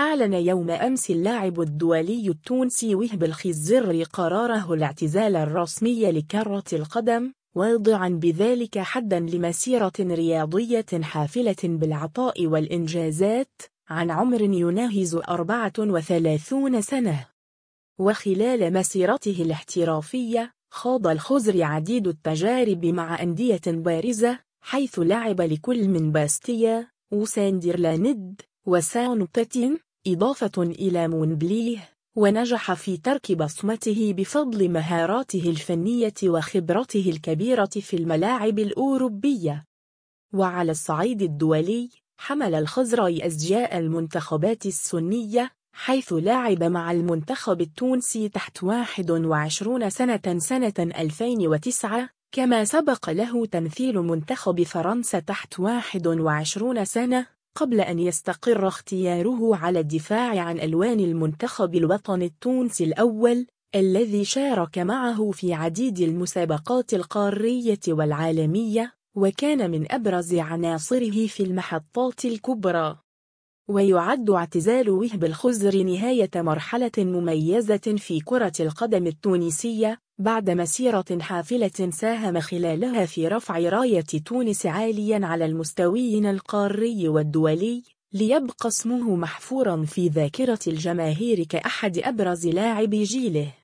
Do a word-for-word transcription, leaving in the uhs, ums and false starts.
أعلن يوم أمس اللاعب الدولي التونسي وهب الخزري قراره الاعتزال الرسمي لكرة القدم، واضعاً بذلك حداً لمسيرة رياضية حافلة بالعطاء والإنجازات عن عمر يناهز أربعة وثلاثين سنة. وخلال مسيرته الاحترافية خاض الخزري عديد التجارب مع أندية بارزة، حيث لعب لكل من باستيا وساندرلاند وسان باتين، إضافة إلى مونبليه، ونجح في ترك بصمته بفضل مهاراته الفنية وخبرته الكبيرة في الملاعب الأوروبية. وعلى الصعيد الدولي، حمل الخزري أزجاء المنتخبات السنية، حيث لعب مع المنتخب التونسي تحت واحد وعشرين سنة سنة ألفين وتسعة، كما سبق له تمثيل منتخب فرنسا تحت واحد وعشرين سنة، قبل أن يستقر اختياره على الدفاع عن ألوان المنتخب الوطني التونسي الأول، الذي شارك معه في عديد المسابقات القارية والعالمية، وكان من أبرز عناصره في المحطات الكبرى. ويعد اعتزال وهب الخزري نهاية مرحلة مميزة في كرة القدم التونسية، بعد مسيرة حافلة ساهم خلالها في رفع راية تونس عاليا على المستويين القاري والدولي، ليبقى اسمه محفورا في ذاكرة الجماهير كأحد أبرز لاعبي جيله.